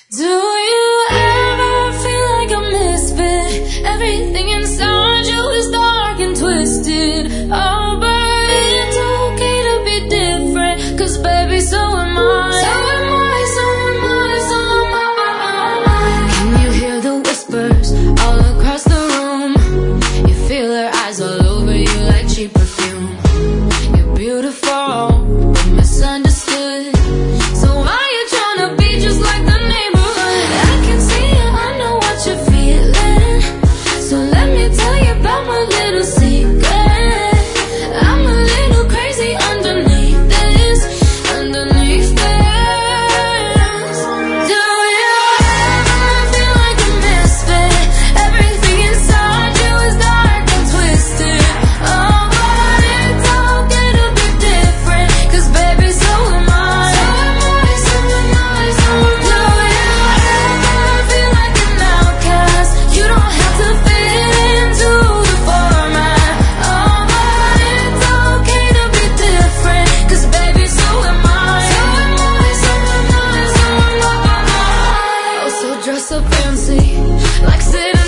Do you ever feel like a misfit? Everything inside you is dark and twisted. Oh, but it's okay to be different, 'cause baby, so am I. So am I, so am I, so am I. Can you hear the whispers all across the room? You feel her eyes all over you like cheap perfume. You're beautiful, but misunderstood. So why you tryna be just like the neighborhood? I can see it, I know what you're feeling. So let me tell you about my little secret. I'm a little crazy underneath this, underneath this. Do you ever feel like a misfit? Everything inside you is dark and twisted. Oh, but it's okay to be different, 'cause baby, so am I. So am I, so am I, so am I. Do you ever feel like an outcast? You don't have to fit into the format. Oh, but it's okay to be different, 'cause baby, so am I. So am I, so am I, so am I. Oh, so dress up fancy, like sit